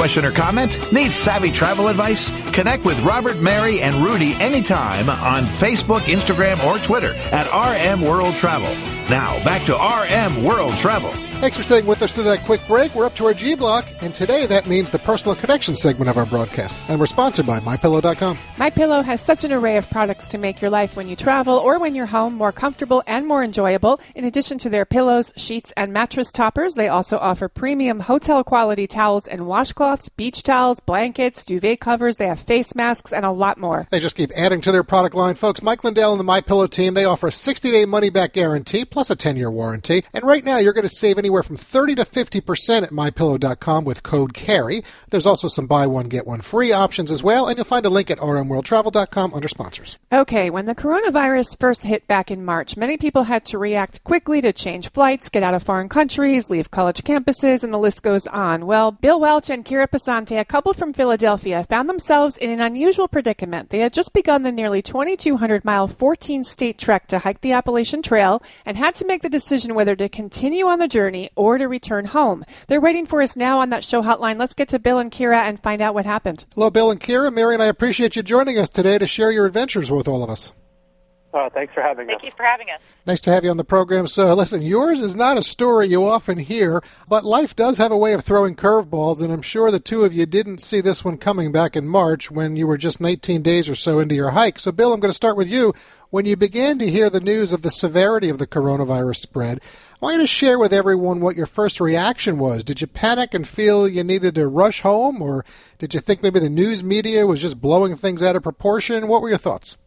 question or comment? Need savvy travel advice? Connect with Robert, Mary, and Rudy anytime on Facebook, Instagram, or Twitter at RM World Travel. Now, back to RM World Travel. Thanks for staying with us through that quick break. We're up to our G block, and today that means the personal connection segment of our broadcast. And we're sponsored by MyPillow.com. MyPillow has such an array of products to make your life when you travel or when you're home more comfortable and more enjoyable. In addition to their pillows, sheets, and mattress toppers, they also offer premium hotel-quality towels and washcloths, beach towels, blankets, duvet covers. They have face masks, and a lot more. They just keep adding to their product line. Folks, Mike Lindell and the MyPillow team, they offer a 60-day money-back guarantee plus a 10-year warranty. And right now, you're going to save anywhere from 30 to 50% at MyPillow.com with code CARRY. There's also some buy one, get one free options as well, and you'll find a link at rmworldtravel.com under sponsors. Okay, when the coronavirus first hit back in March, many people had to react quickly to change flights, get out of foreign countries, leave college campuses, and the list goes on. Well, Bill Welch and Kira Passante, a couple from Philadelphia, found themselves in an unusual predicament. They had just begun the nearly 2,200-mile, 14-state trek to hike the Appalachian Trail and had to make the decision whether to continue on the journey or to return home. They're waiting for us now on that show hotline. Let's get to Bill and Kira and find out what happened. Hello, Bill and Kira. Mary and I appreciate you joining us today to share your adventures with all of us. Thanks for having us. Thank you for having us. Nice to have you on the program. So, listen, yours is not a story you often hear, but life does have a way of throwing curveballs, and I'm sure the two of you didn't see this one coming back in March when you were just 19 days or so into your hike. So, Bill, I'm going to start with you. When you began to hear the news of the severity of the coronavirus spread, I want you to share with everyone what your first reaction was. Did you panic and feel you needed to rush home, or did you think maybe the news media was just blowing things out of proportion? What were your thoughts?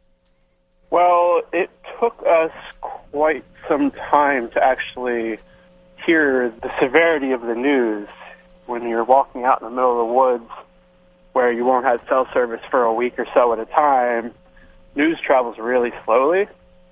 Well, it took us quite some time to actually hear the severity of the news when you're walking out in the middle of the woods where you won't have cell service for a week or so at a time. News travels really slowly.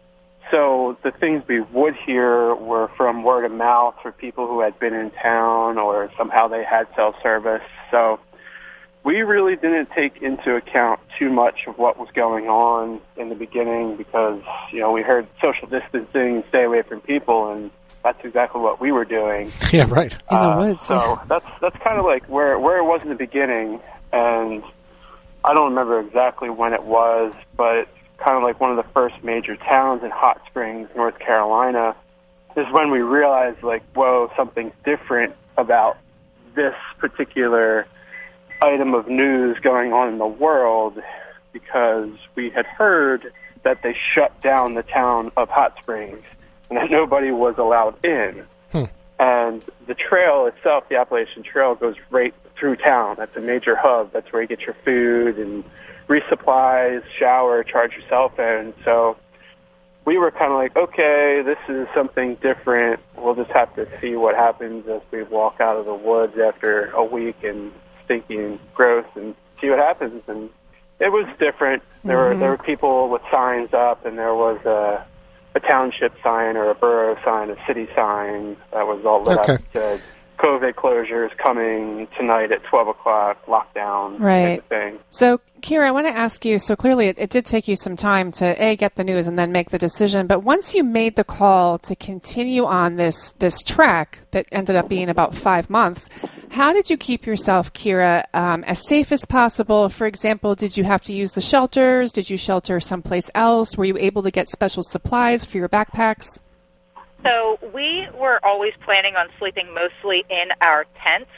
So the things we would hear were from word of mouth for people who had been in town or somehow they had cell service. So we really didn't take into account too much of what was going on in the beginning because, you know, we heard social distancing, stay away from people, and that's exactly what we were doing. Yeah, right. In the woods. So that's kind of like where it was in the beginning, and I don't remember exactly when it was, but it's kind of like one of the first major towns in Hot Springs, North Carolina, is when we realized, like, whoa, something's different about this particular item of news going on in the world, because we had heard that they shut down the town of Hot Springs and that nobody was allowed in. And the trail itself, the Appalachian Trail, goes right through town. That's a major hub. That's where you get your food and resupplies, shower, charge your cell phone. So we were kind of like, okay, this is something different. We'll just have to see what happens as we walk out of the woods after a week and stinking gross and see what happens. And it was different. There were people with signs up, and there was a township sign or a borough sign, a city sign that was all lit up. That said, COVID closures coming tonight at 12 o'clock, lockdown, right. Kind of thing. So, Kira, I want to ask you, so clearly it did take you some time to, get the news and then make the decision, but once you made the call to continue on this trek that ended up being about 5 months, how did you keep yourself, Kira, as safe as possible? For example, did you have to use the shelters? Did you shelter someplace else? Were you able to get special supplies for your backpacks? So we were always planning on sleeping mostly in our tents.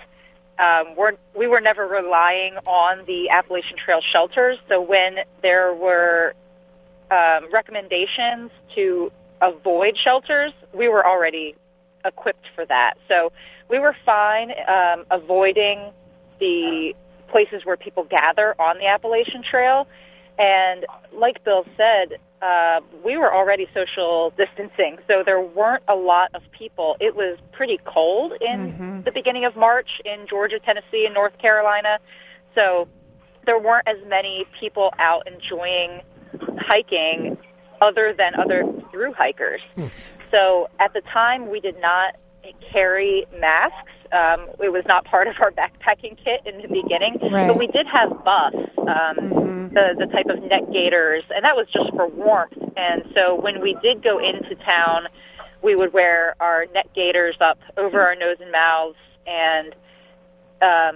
We were never relying on the Appalachian Trail shelters. So when there were recommendations to avoid shelters, we were already equipped for that. So we were fine avoiding the places where people gather on the Appalachian Trail. And like Bill said, we were already social distancing, so there weren't a lot of people. It was pretty cold in the beginning of March in Georgia, Tennessee, and North Carolina, so there weren't as many people out enjoying hiking other than other thru hikers. So at the time, we did not carry masks. It was not part of our backpacking kit in the beginning, but we did have buffs, the type of neck gaiters, and that was just for warmth. And so when we did go into town, we would wear our neck gaiters up over our nose and mouths and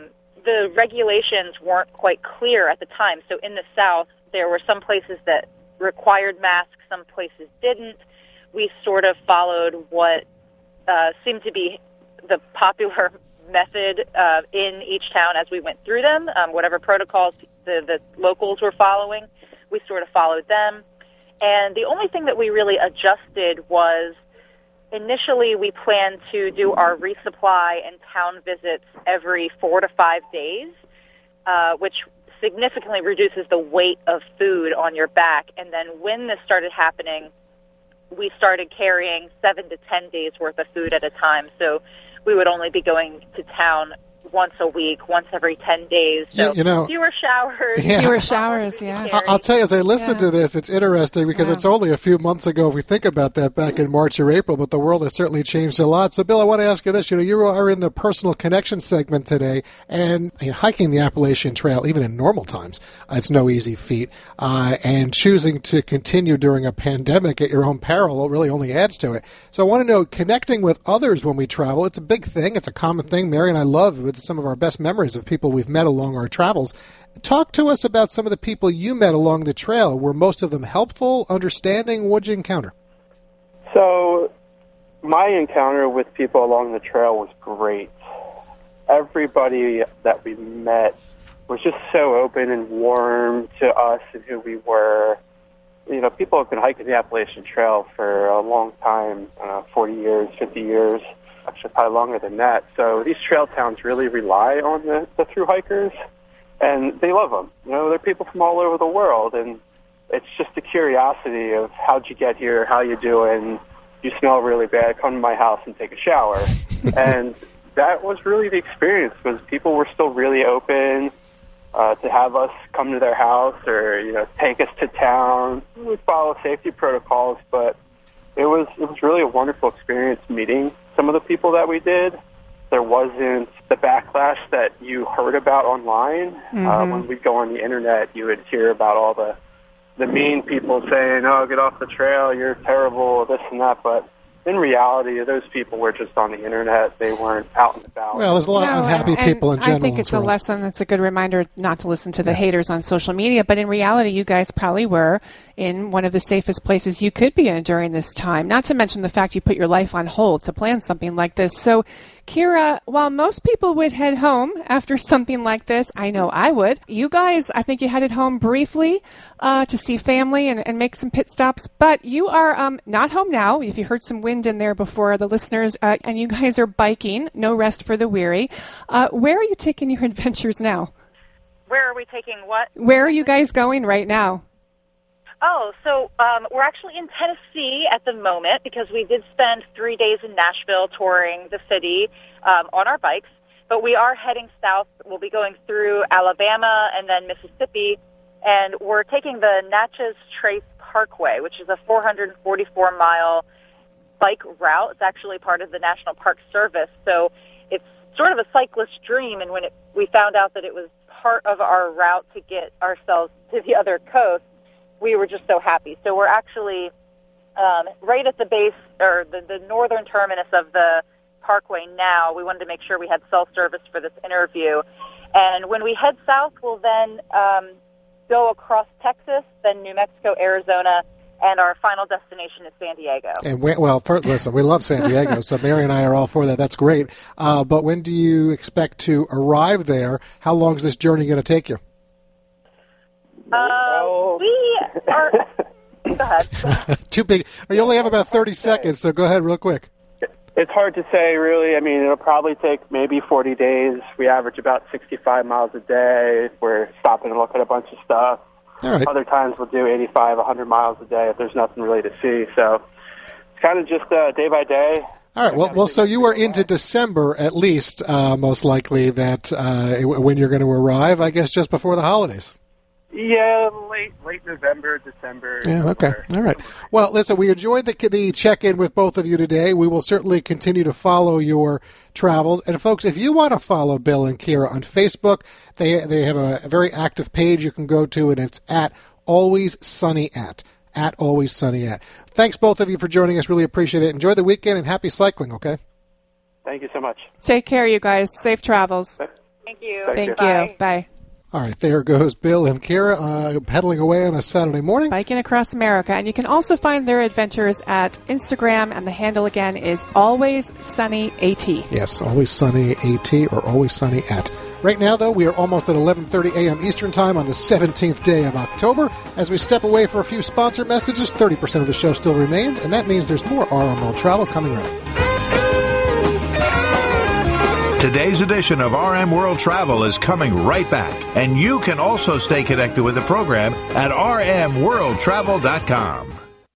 the regulations weren't quite clear at the time. So in the South, there were some places that required masks, some places didn't. We sort of followed what seemed to be the popular method in each town as we went through them. Whatever protocols the locals were following, we sort of followed them. And the only thing that we really adjusted was initially we planned to do our resupply and town visits every 4 to 5 days, which significantly reduces the weight of food on your back. And then when this started happening, we started carrying 7 to 10 days worth of food at a time. So we would only be going to town once a week, once every 10 days. So fewer showers. Yeah. Fewer showers, yeah. I'll tell you, as I listen to this, it's interesting because it's only a few months ago if we think about that back in March or April, but the world has certainly changed a lot. So, Bill, I want to ask you this. You are in the personal connection segment today, and hiking the Appalachian Trail, even in normal times, it's no easy feat. And choosing to continue during a pandemic at your own peril really only adds to it. So I want to know, connecting with others when we travel, it's a big thing. It's a common thing. Mary and I love with some of our best memories of people we've met along our travels. Talk to us about some of the people you met along the trail. Were most of them helpful, understanding? What'd you encounter? So my encounter with people along the trail was great. Everybody that we met was just so open and warm to us and who we were. People have been hiking the Appalachian Trail for a long time, 40 years, 50 years. Actually, probably longer than that. So these trail towns really rely on the thru hikers, and they love them. They're people from all over the world, and it's just a curiosity of how'd you get here, how you doing, you smell really bad, come to my house and take a shower. And that was really the experience, was people were still really open to have us come to their house or, take us to town. We follow safety protocols, but it was really a wonderful experience meeting some of the people that we did. There wasn't the backlash that you heard about online. When we'd go on the internet, you would hear about all the mean people saying, "Oh, get off the trail, you're terrible," this and that. But in reality, those people were just on the internet. They weren't out and about. Well, there's a lot of unhappy people in general. I think it's a lesson. It's a good reminder not to listen to the haters on social media. But in reality, you guys probably were in one of the safest places you could be in during this time. Not to mention the fact you put your life on hold to plan something like this. So, Kira, while most people would head home after something like this, I know I would. You guys, I think you headed home briefly to see family and make some pit stops. But you are not home now. If you heard some wind in there before, the listeners, and you guys are biking, no rest for the weary. Where are you taking your adventures now? Where are we taking what? Where are you guys going right now? Oh, so we're actually in Tennessee at the moment because we did spend 3 days in Nashville touring the city on our bikes. But we are heading south. We'll be going through Alabama and then Mississippi. And we're taking the Natchez Trace Parkway, which is a 444-mile bike route. It's actually part of the National Park Service. So it's sort of a cyclist dream. And when we found out that it was part of our route to get ourselves to the other coast, we were just so happy. So we're actually right at the base, or the northern terminus of the parkway now. We wanted to make sure we had cell service for this interview. And when we head south, we'll then go across Texas, then New Mexico, Arizona, and our final destination is San Diego. And listen, we love San Diego, so Mary and I are all for that. That's great. But when do you expect to arrive there? How long is this journey going to take you? We are... Go ahead. Too big. You only have about 30 seconds, so go ahead real quick. It's hard to say, really. I mean, it'll probably take maybe 40 days. We average about 65 miles a day. We're stopping to look at a bunch of stuff. All right. Other times we'll do 85, 100 miles a day if there's nothing really to see. So it's kind of just day by day. All right. Well, so you are into December at least, most likely, that when you're going to arrive, I guess just before the holidays. Yeah, late November, December. Yeah, okay. All right. Well, listen, we enjoyed the check-in with both of you today. We will certainly continue to follow your travels. And, folks, if you want to follow Bill and Kira on Facebook, they have a very active page you can go to, and it's at Always Sunny at Always Sunny at. Thanks, both of you, for joining us. Really appreciate it. Enjoy the weekend, and happy cycling, okay? Thank you so much. Take care, you guys. Safe travels. Thank you. Thank you. Bye. Bye. All right, there goes Bill and Kira pedaling away on a Saturday morning. Biking across America. And you can also find their adventures at Instagram, and the handle again is Always Sunny AT. Yes, Always Sunny AT or Always Sunny at. Right now, though, we are almost at 11:30 a.m. Eastern Time on the 17th day of October. As we step away for a few sponsor messages, 30% of the show still remains, and that means there's more RM World Travel coming right up. Today's edition of RM World Travel is coming right back, and you can also stay connected with the program at rmworldtravel.com.